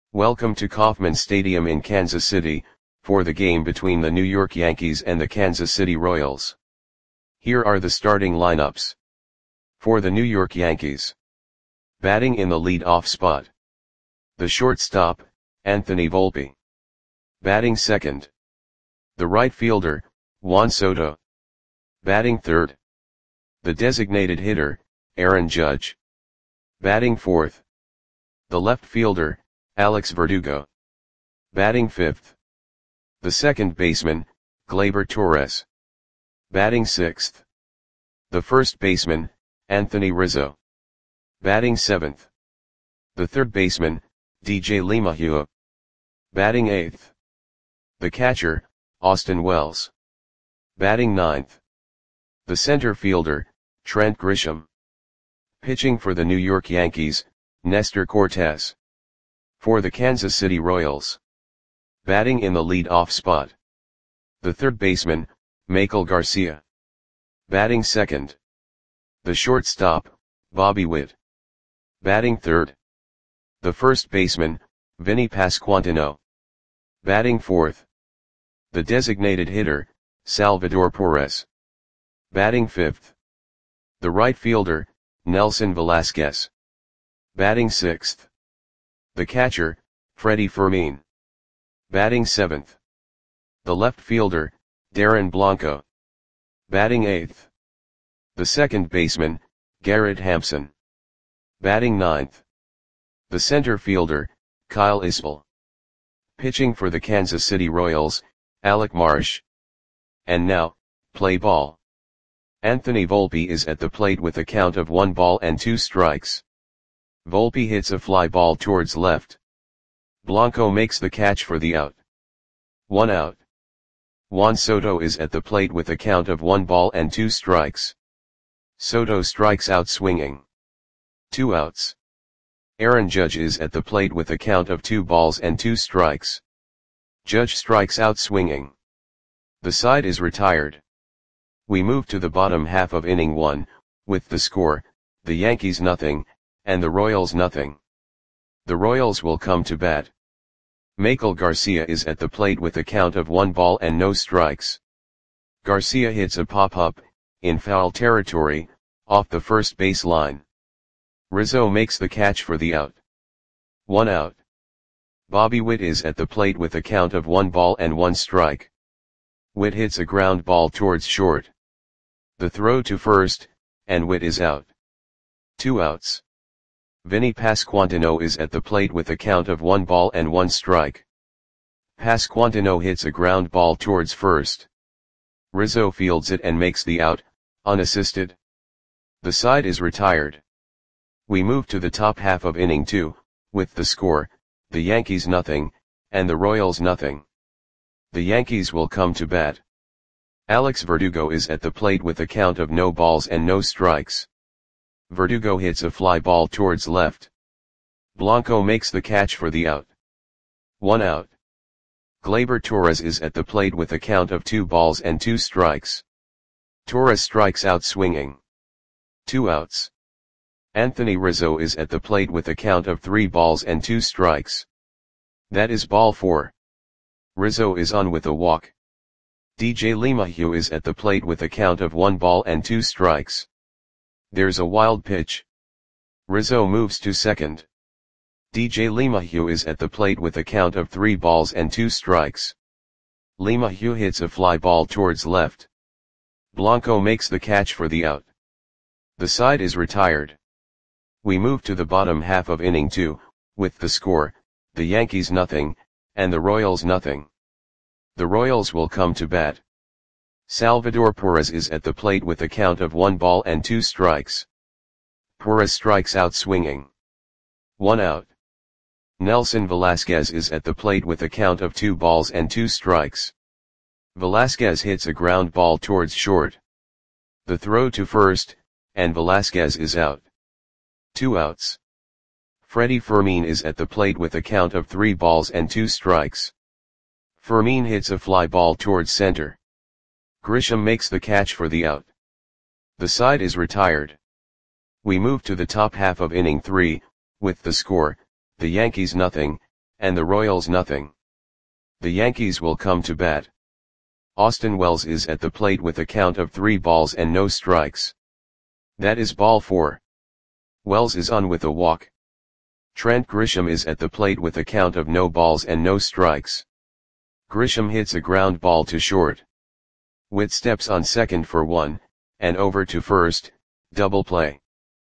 Welcome to Kauffman Stadium in Kansas City, for the game between the New York Yankees and the Kansas City Royals. Here are the starting lineups. For the New York Yankees. Batting in the lead-off spot. The shortstop, Anthony Volpe. Batting second. The right fielder, Juan Soto. Batting third. The designated hitter, Aaron Judge. Batting fourth. The left fielder, Alex Verdugo. Batting fifth. The second baseman, Gleyber Torres. Batting sixth. The first baseman, Anthony Rizzo. Batting seventh. The third baseman, DJ LeMahieu. Batting eighth. The catcher, Austin Wells. Batting ninth. The center fielder, Trent Grisham. Pitching for the New York Yankees, Nestor Cortes. For the Kansas City Royals. Batting in the lead-off spot. The third baseman, Maikel Garcia. Batting second. The shortstop, Bobby Witt. Batting third. The first baseman, Vinny Pasquantino. Batting fourth. The designated hitter, Salvador Perez. Batting fifth. The right fielder, Nelson Velasquez. Batting sixth. The catcher, Freddie Fermin. Batting seventh. The left fielder, Darren Blanco. Batting eighth. The second baseman, Garrett Hampson. Batting ninth. The center fielder, Kyle Isbell. Pitching for the Kansas City Royals, Alec Marsh. And now, play ball. Anthony Volpe is at the plate with a count of 1-2 strikes. Volpe hits a fly ball towards left. Blanco makes the catch for the out. 1 out. Juan Soto is at the plate with a count of 1-2 strikes. Soto strikes out swinging. 2 outs. Aaron Judge is at the plate with a count of 2-2 strikes. Judge strikes out swinging. The side is retired. We move to the bottom half of inning 1, with the score, the Yankees nothing, and the Royals nothing. The Royals will come to bat. Maikel Garcia is at the plate with a count of 1 ball and no strikes. Garcia hits a pop-up, in foul territory, off the first base line. Rizzo makes the catch for the out. 1 out. Bobby Witt is at the plate with a count of 1 ball and 1 strike. Witt hits a ground ball towards short. The throw to first, and Witt is out. 2 outs. Vinny Pasquantino is at the plate with a count of 1 ball and 1 strike. Pasquantino hits a ground ball towards first. Rizzo fields it and makes the out, unassisted. The side is retired. We move to the top half of inning 2, with the score, the Yankees nothing, and the Royals nothing. The Yankees will come to bat. Alex Verdugo is at the plate with a count of no balls and no strikes. Verdugo hits a fly ball towards left. Blanco makes the catch for the out. 1 out. Gleyber Torres is at the plate with a count of 2-2 strikes. Torres strikes out swinging. 2 outs. Anthony Rizzo is at the plate with a count of 3-2 strikes. That is ball 4. Rizzo is on with a walk. DJ LeMahieu is at the plate with a count of 1 ball and 2 strikes. There's a wild pitch. Rizzo moves to second. DJ LeMahieu is at the plate with a count of 3-2 strikes. LeMahieu hits a fly ball towards left. Blanco makes the catch for the out. The side is retired. We move to the bottom half of inning 2, with the score, the Yankees nothing, and the Royals nothing. The Royals will come to bat. Salvador Perez is at the plate with a count of 1 ball and 2 strikes. Perez strikes out swinging. 1 out. Nelson Velasquez is at the plate with a count of 2 balls and 2 strikes. Velasquez hits a ground ball towards short. The throw to first, and Velasquez is out. 2 outs. Freddie Fermin is at the plate with a count of 3 balls and 2 strikes. Fermin hits a fly ball towards center. Grisham makes the catch for the out. The side is retired. We move to the top half of inning 3, with the score, the Yankees nothing, and the Royals nothing. The Yankees will come to bat. Austin Wells is at the plate with a count of 3 balls and no strikes. That is ball 4. Wells is on with a walk. Trent Grisham is at the plate with a count of no balls and no strikes. Grisham hits a ground ball to short. Witt steps on second for 1, and over to first, double play.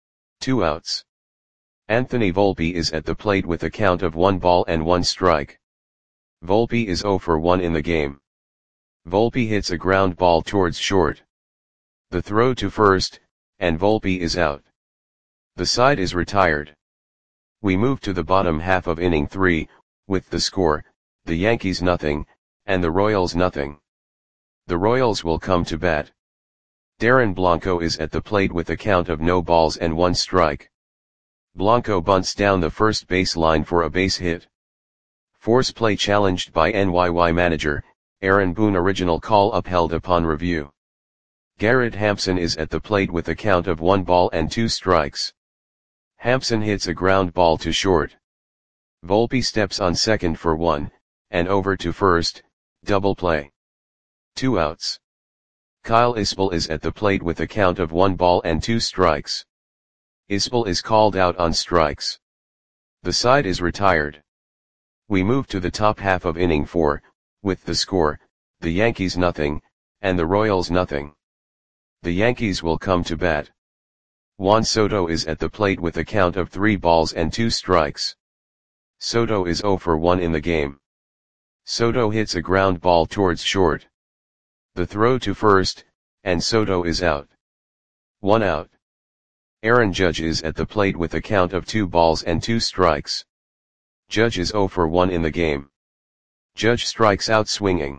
2 outs. Anthony Volpe is at the plate with a count of 1 ball and 1 strike. Volpe is 0 for 1 in the game. Volpe hits a ground ball towards short. The throw to first, and Volpe is out. The side is retired. We move to the bottom half of inning 3, with the score, the Yankees nothing, and the Royals nothing. The Royals will come to bat. Darren Blanco is at the plate with a count of no balls and 1 strike. Blanco bunts down the first base line for a base hit. Force play challenged by NYY manager, Aaron Boone. Original call upheld upon review. Garrett Hampson is at the plate with a count of 1 ball and 2 strikes. Hampson hits a ground ball to short. Volpe steps on second for 1, and over to first, double play. 2 outs. Kyle Isbell is at the plate with a count of 1 ball and 2 strikes. Isbell is called out on strikes. The side is retired. We move to the top half of inning 4, with the score, the Yankees nothing, and the Royals nothing. The Yankees will come to bat. Juan Soto is at the plate with a count of 3 balls and 2 strikes. Soto is 0 for 1 in the game. Soto hits a ground ball towards short. The throw to first, and Soto is out. 1 out. Aaron Judge is at the plate with a count of 2 balls and 2 strikes. Judge is 0 for 1 in the game. Judge strikes out swinging.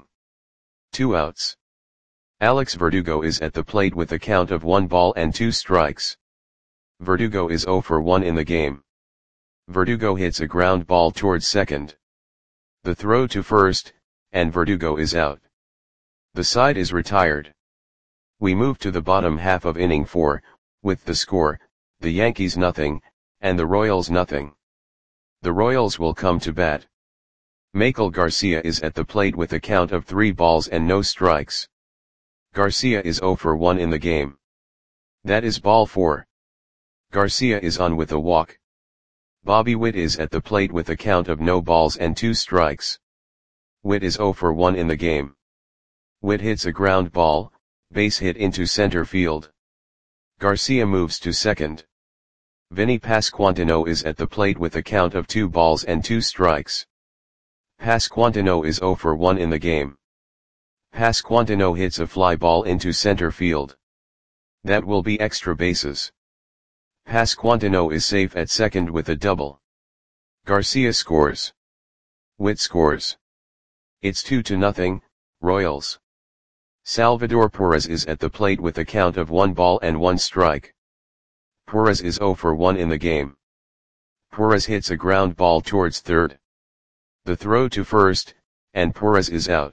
2 outs. Alex Verdugo is at the plate with a count of 1 ball and 2 strikes. Verdugo is 0 for 1 in the game. Verdugo hits a ground ball towards second. The throw to first, and Verdugo is out. The side is retired. We move to the bottom half of inning 4, with the score, the Yankees nothing, and the Royals nothing. The Royals will come to bat. Maikel Garcia is at the plate with a count of 3 balls and no strikes. Garcia is 0 for 1 in the game. That is ball 4. Garcia is on with a walk. Bobby Witt is at the plate with a count of no balls and 2 strikes. Witt is 0 for 1 in the game. Witt hits a ground ball, base hit into center field. Garcia moves to second. Vinny Pasquantino is at the plate with a count of 2 balls and 2 strikes. Pasquantino is 0 for 1 in the game. Pasquantino hits a fly ball into center field. That will be extra bases. Pasquantino is safe at second with a double. Garcia scores. Witt scores. It's 2-0, Royals. Salvador Perez is at the plate with a count of 1 ball and 1 strike. Perez is 0 for 1 in the game. Perez hits a ground ball towards third. The throw to first, and Perez is out.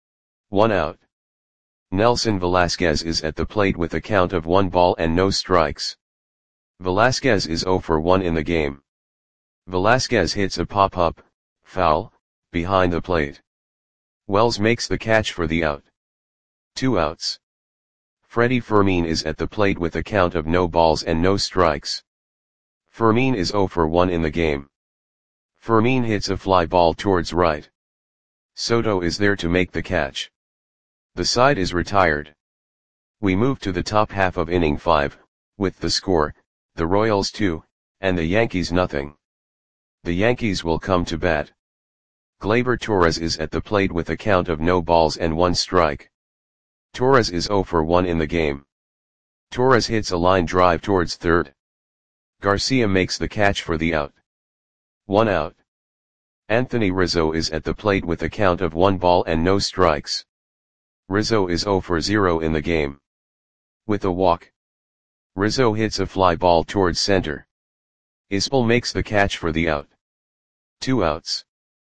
1 out. Nelson Velasquez is at the plate with a count of 1 ball and no strikes. Velasquez is 0 for 1 in the game. Velasquez hits a pop-up, foul, behind the plate. Wells makes the catch for the out. 2 outs. Freddie Fermin is at the plate with a count of no balls and no strikes. Fermin is 0 for 1 in the game. Fermin hits a fly ball towards right. Soto is there to make the catch. The side is retired. We move to the top half of inning 5, with the score, the Royals 2, and the Yankees nothing. The Yankees will come to bat. Gleyber Torres is at the plate with a count of no balls and 1 strike. Torres is 0 for 1 in the game. Torres hits a line drive towards third. Garcia makes the catch for the out. 1 out. Anthony Rizzo is at the plate with a count of 1 ball and no strikes. Rizzo is 0 for 0 in the game. With a walk. Rizzo hits a fly ball towards center. Isbell makes the catch for the out. 2 outs.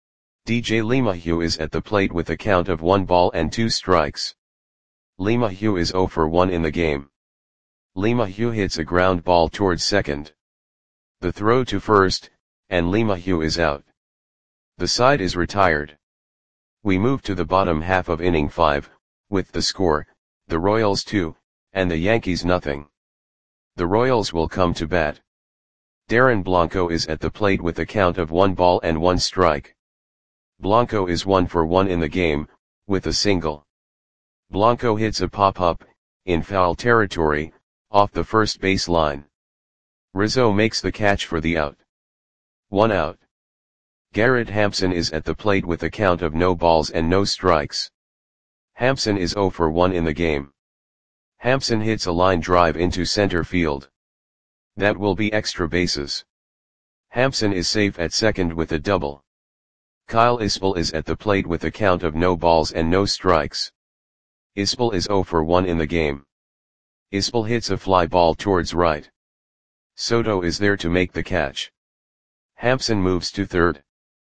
DJ LeMahieu is at the plate with a count of 1 ball and 2 strikes. LeMahieu is 0 for 1 in the game. LeMahieu hits a ground ball towards second. The throw to first, and LeMahieu is out. The side is retired. We move to the bottom half of inning 5, with the score, the Royals 2, and the Yankees nothing. The Royals will come to bat. Darren Blanco is at the plate with a count of 1 ball and 1 strike. Blanco is 1 for 1 in the game, with a single. Blanco hits a pop-up, in foul territory, off the first base line. Rizzo makes the catch for the out. 1 out. Garrett Hampson is at the plate with a count of no balls and no strikes. Hampson is 0 for 1 in the game. Hampson hits a line drive into center field. That will be extra bases. Hampson is safe at second with a double. Kyle Isbell is at the plate with a count of no balls and no strikes. Isbell is 0 for 1 in the game. Isbell hits a fly ball towards right. Soto is there to make the catch. Hampson moves to third.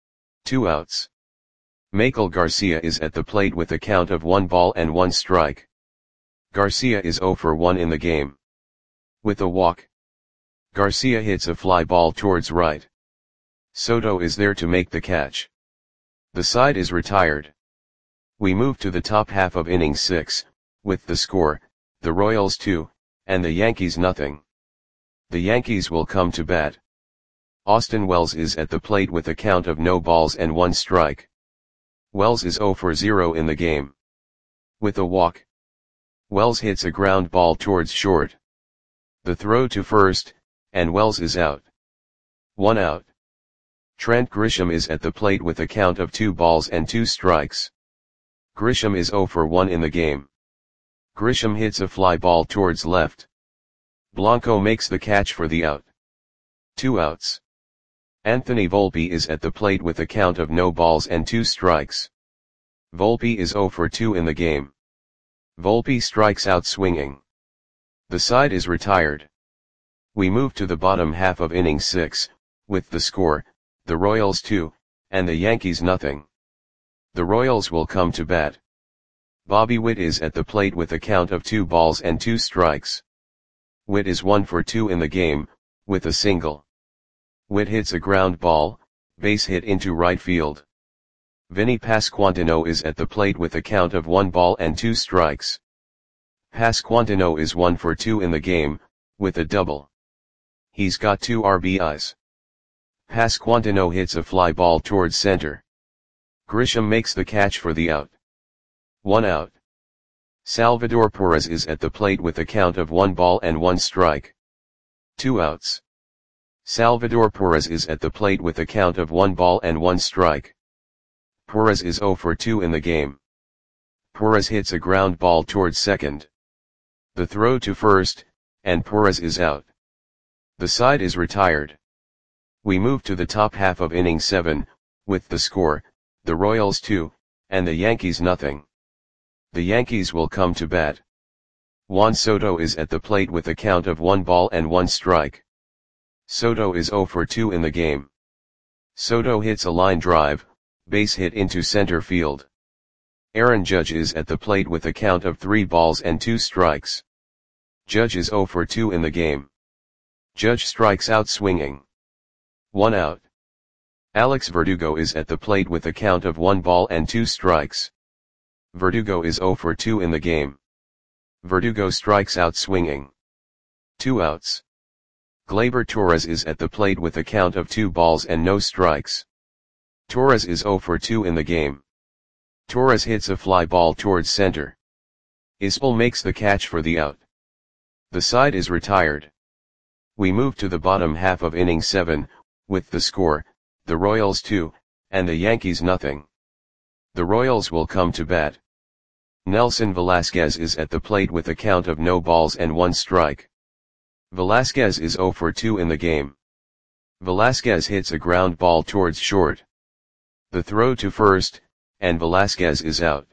2 outs. Michael Garcia is at the plate with a count of 1 ball and 1 strike. Garcia is 0 for 1 in the game. With a walk. Garcia hits a fly ball towards right. Soto is there to make the catch. The side is retired. We move to the top half of inning 6, with the score, the Royals 2, and the Yankees nothing. The Yankees will come to bat. Austin Wells is at the plate with a count of no balls and 1 strike. Wells is 0 for 0 in the game. With a walk. Wells hits a ground ball towards short. The throw to first, and Wells is out. 1 out. Trent Grisham is at the plate with a count of 2 balls and 2 strikes. Grisham is 0 for 1 in the game. Grisham hits a fly ball towards left. Blanco makes the catch for the out. 2 outs. Anthony Volpe is at the plate with a count of no balls and 2 strikes. Volpe is 0 for 2 in the game. Volpe strikes out swinging. The side is retired. We move to the bottom half of inning 6, with the score, the Royals 2, and the Yankees nothing. The Royals will come to bat. Bobby Witt is at the plate with a count of 2 balls and 2 strikes. Witt is 1 for 2 in the game, with a single. Witt hits a ground ball, base hit into right field. Vinny Pasquantino is at the plate with a count of 1 ball and 2 strikes. Pasquantino is 1 for 2 in the game, with a double. He's got 2 RBIs. Pasquantino hits a fly ball towards center. Grisham makes the catch for the out. 1 out. Salvador Perez is at the plate with a count of 1 ball and 1 strike. 2 outs. Salvador Perez is at the plate with a count of 1 ball and 1 strike. Perez is 0 for 2 in the game. Perez hits a ground ball towards second. The throw to first, and Perez is out. The side is retired. We move to the top half of inning 7, with the score, the Royals 2, and the Yankees nothing. The Yankees will come to bat. Juan Soto is at the plate with a count of 1 ball and 1 strike. Soto is 0 for 2 in the game. Soto hits a line drive, base hit into center field. Aaron Judge is at the plate with a count of 3 balls and 2 strikes. Judge is 0 for 2 in the game. Judge strikes out swinging. 1 out. Alex Verdugo is at the plate with a count of 1 ball and 2 strikes. Verdugo is 0 for 2 in the game. Verdugo strikes out swinging. 2 outs. Gleyber Torres is at the plate with a count of 2 balls and no strikes. Torres is 0 for 2 in the game. Torres hits a fly ball towards center. Isbell makes the catch for the out. The side is retired. We move to the bottom half of inning 7, with the score, the Royals 2, and the Yankees nothing. The Royals will come to bat. Nelson Velasquez is at the plate with a count of no balls and 1 strike. Velasquez is 0 for 2 in the game. Velasquez hits a ground ball towards short. The throw to first, and Velasquez is out.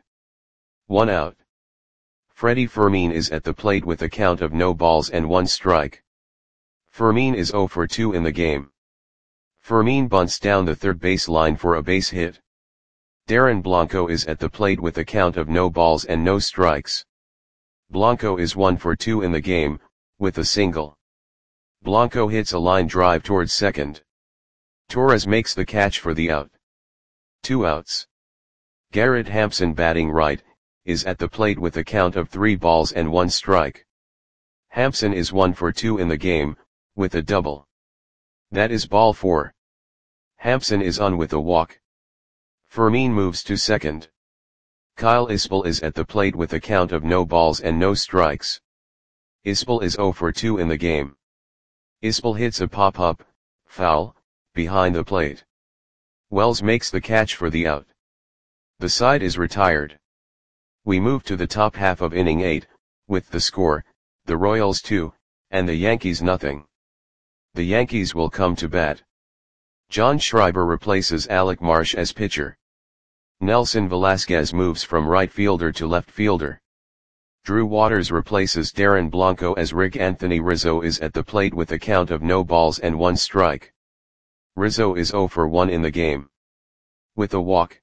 1 out. Freddie Fermin is at the plate with a count of no balls and 1 strike. Fermin is 0 for 2 in the game. Fermin bunts down the third base line for a base hit. Darren Blanco is at the plate with a count of no balls and no strikes. Blanco is 1 for 2 in the game, with a single. Blanco hits a line drive towards second. Torres makes the catch for the out. 2 outs. Garrett Hampson batting right, is at the plate with a count of 3 balls and 1 strike. Hampson is 1 for 2 in the game, with a double. That is ball 4. Hampson is on with a walk. Fermin moves to second. Kyle Isbell is at the plate with a count of no balls and no strikes. Isbell is 0 for 2 in the game. Isbell hits a pop-up, foul, behind the plate. Wells makes the catch for the out. The side is retired. We move to the top half of inning 8, with the score, the Royals 2, and the Yankees nothing. The Yankees will come to bat. John Schreiber replaces Alec Marsh as pitcher. Nelson Velasquez moves from right fielder to left fielder. Drew Waters replaces Darren Blanco as Rick Anthony Rizzo is at the plate with a count of no balls and 1 strike. Rizzo is 0 for 1 in the game. With a walk.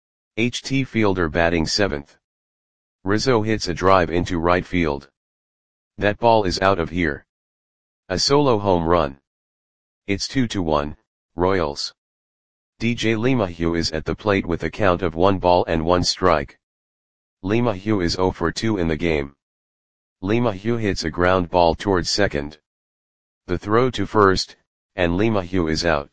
HT Fielder batting 7th. Rizzo hits a drive into right field. That ball is out of here. A solo home run. It's 2-1, Royals. DJ LeMahieu is at the plate with a count of 1 ball and 1 strike. LeMahieu is 0 for 2 in the game. LeMahieu hits a ground ball towards second. The throw to first, and LeMahieu is out.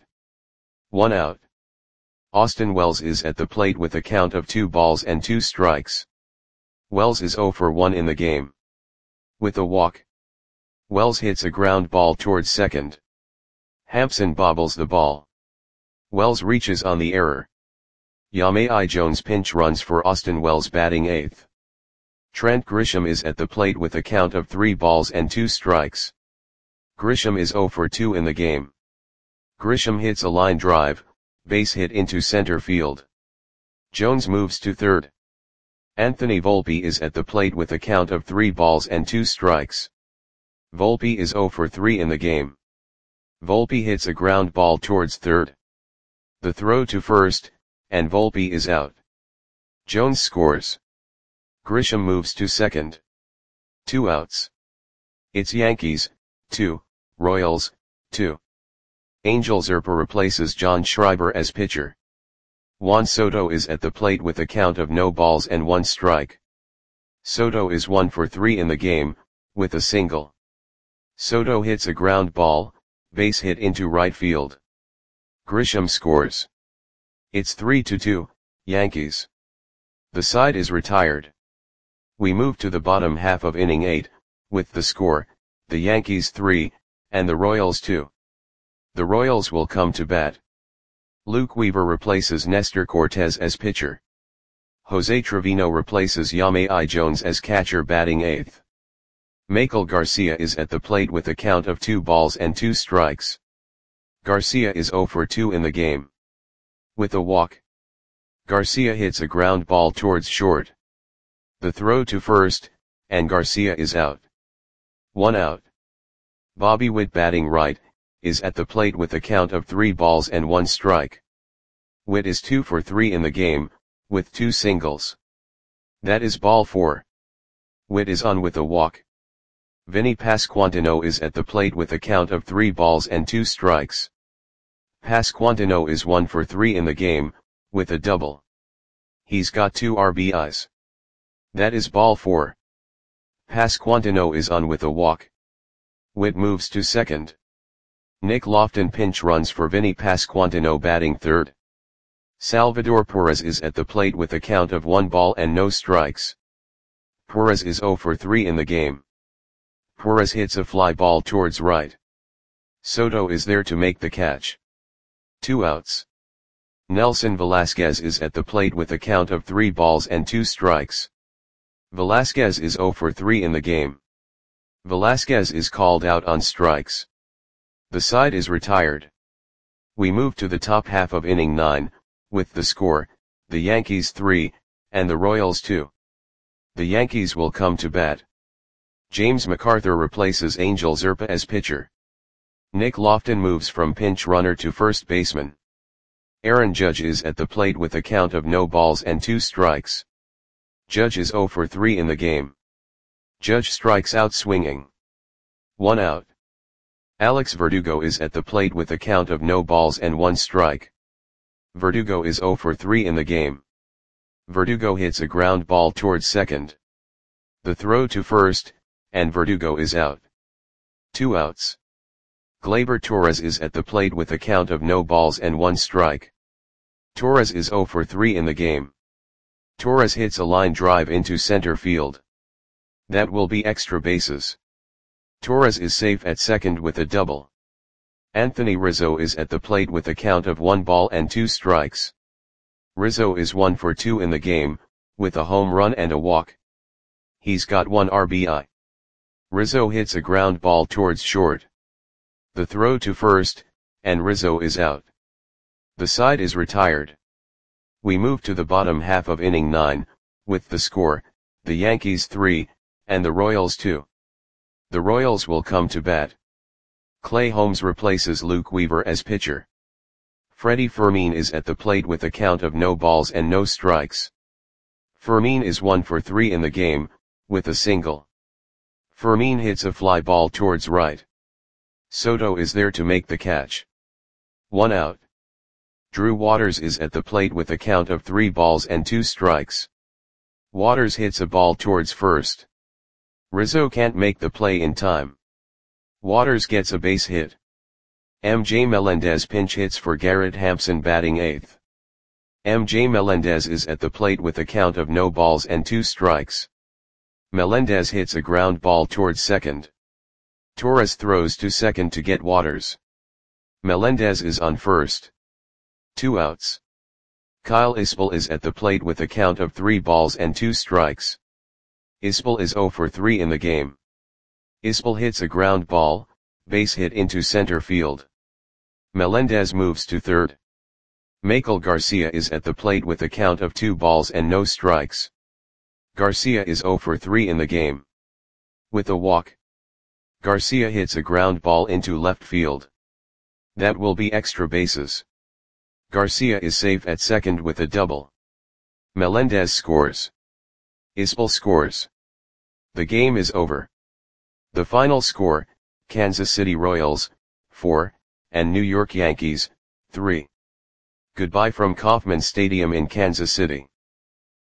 1 out. Austin Wells is at the plate with a count of 2 balls and 2 strikes. Wells is 0 for 1 in the game. With a walk. Wells hits a ground ball towards second. Hampson bobbles the ball. Wells reaches on the error. Yamei Jones pinch runs for Austin Wells batting 8th. Trent Grisham is at the plate with a count of 3 balls and 2 strikes. Grisham is 0 for 2 in the game. Grisham hits a line drive, base hit into center field. Jones moves to third. Anthony Volpe is at the plate with a count of 3 balls and 2 strikes. Volpe is 0 for 3 in the game. Volpe hits a ground ball towards third. The throw to first, and Volpe is out. Jones scores. Grisham moves to second. 2 outs. It's Yankees, 2, Royals, 2. Angel Zerpa replaces John Schreiber as pitcher. Juan Soto is at the plate with a count of no balls and 1 strike. Soto is 1 for 3 in the game, with a single. Soto hits a ground ball, base hit into right field. Grisham scores. It's 3-2, Yankees. The side is retired. We move to the bottom half of inning 8, with the score, the Yankees 3, and the Royals 2. The Royals will come to bat. Luke Weaver replaces Nestor Cortez as pitcher. Jose Trevino replaces Yamei Jones as catcher batting 8th. Michael Garcia is at the plate with a count of 2 balls and 2 strikes. Garcia is 0 for 2 in the game. With a walk. Garcia hits a ground ball towards short. The throw to first, and Garcia is out. 1 out. Bobby Witt batting right, is at the plate with a count of 3 balls and 1 strike. Witt is 2 for 3 in the game, with 2 singles. That is ball 4. Witt is on with a walk. Vinny Pasquantino is at the plate with a count of 3 balls and 2 strikes. Pasquantino is 1 for 3 in the game, with a double. He's got 2 RBIs. That is ball 4. Pasquantino is on with a walk. Witt moves to second. Nick Lofton pinch runs for Vinny Pasquantino batting third. Salvador Perez is at the plate with a count of 1 ball and no strikes. Perez is 0 for 3 in the game. Perez hits a fly ball towards right. Soto is there to make the catch. 2 outs. Nelson Velasquez is at the plate with a count of 3 balls and 2 strikes. Velasquez is 0 for 3 in the game. Velasquez is called out on strikes. The side is retired. We move to the top half of inning 9, with the score, the Yankees 3, and the Royals 2. The Yankees will come to bat. James MacArthur replaces Angel Zerpa as pitcher. Nick Lofton moves from pinch runner to first baseman. Aaron Judge is at the plate with a count of no balls and 2 strikes. Judge is 0 for 3 in the game. Judge strikes out swinging. 1 out. Alex Verdugo is at the plate with a count of no balls and 1 strike. Verdugo is 0 for 3 in the game. Verdugo hits a ground ball towards second. The throw to first, and Verdugo is out. 2 outs. Gleyber Torres is at the plate with a count of no balls and 1 strike. Torres is 0 for 3 in the game. Torres hits a line drive into center field. That will be extra bases. Torres is safe at second with a double. Anthony Rizzo is at the plate with a count of 1 ball and 2 strikes. Rizzo is 1 for 2 in the game, with a home run and a walk. He's got 1 RBI. Rizzo hits a ground ball towards short. The throw to first, and Rizzo is out. The side is retired. We move to the bottom half of inning 9, with the score, the Yankees 3, and the Royals 2. The Royals will come to bat. Clay Holmes replaces Luke Weaver as pitcher. Freddie Fermin is at the plate with a count of no balls and no strikes. Fermin is 1 for 3 in the game, with a single. Fermin hits a fly ball towards right. Soto is there to make the catch. 1 out. Drew Waters is at the plate with a count of 3 balls and 2 strikes. Waters hits a ball towards first. Rizzo can't make the play in time. Waters gets a base hit. MJ Melendez pinch hits for Garrett Hampson batting 8th. MJ Melendez is at the plate with a count of no balls and 2 strikes. Melendez hits a ground ball towards second. Torres throws to second to get Waters. Melendez is on first. 2 outs. Kyle Isbell is at the plate with a count of 3 balls and 2 strikes. Isbell is 0 for 3 in the game. Isbell hits a ground ball, base hit into center field. Melendez moves to third. Maikel Garcia is at the plate with a count of 2 balls and no strikes. Garcia is 0 for 3 in the game. With a walk. Garcia hits a ground ball into left field. That will be extra bases. Garcia is safe at second with a double. Melendez scores. Isbell scores. The game is over. The final score, Kansas City Royals, 4, and New York Yankees, 3. Goodbye from Kauffman Stadium in Kansas City.